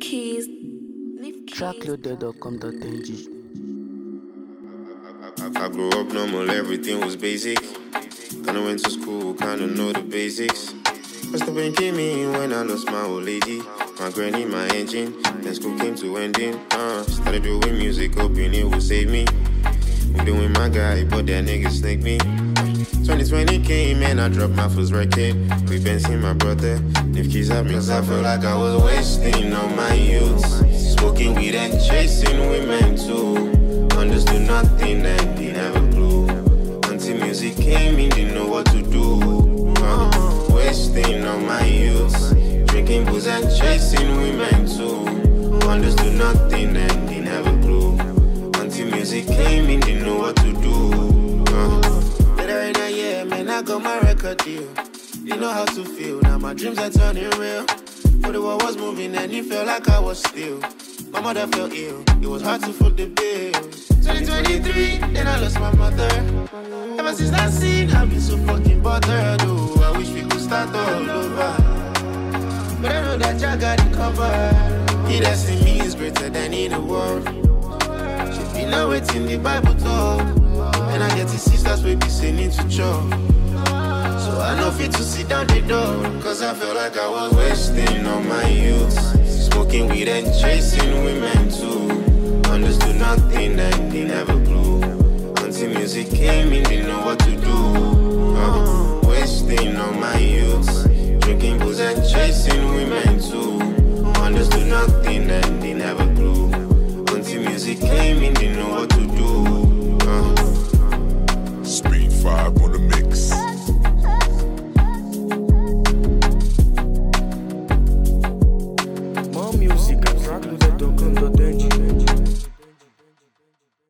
Keys. Trackloaded.com.ng. I grew up normal, everything was basic. Kinda went to school, kinda know the basics. First up and came in when I lost my old lady. My granny, my engine, then school came to ending. Started doing music, hoping it would save me. Moved in with my guy, but that nigga snaked me. 2020 came and I dropped my first record. We been seeing my brother, if keys at me. Cause I felt like I was wasting all my youth. Smoking weed and chasing women too. Understood nothing and didn't have a clue. Until music came in, didn't know what to do. Wasting all my youth. Drinking booze and chasing women too. Understood nothing and didn't have a clue. Until music came in, didn't know what to do. Later in a year, man, I got my record deal. Didn't know how to feel, now my dreams are turning real. But the world was moving and it felt like I was still. My mother felt ill, it was hard to foot the bills. 2023, then I lost my mother. Ever since that scene, I've been so fucking bothered. Oh, I wish we could start all over. But I know that Jah got it covered. He that's in me is greater than in the world. Should be now waiting the Bible talk. And I get to sisters we be singing to church. So I know fit to sit down the door. Cause I felt like I was wasting all my youth. Smoking weed and chasing women too. Understood nothing and didn't have a clue. Until music came in, didn't know what to do.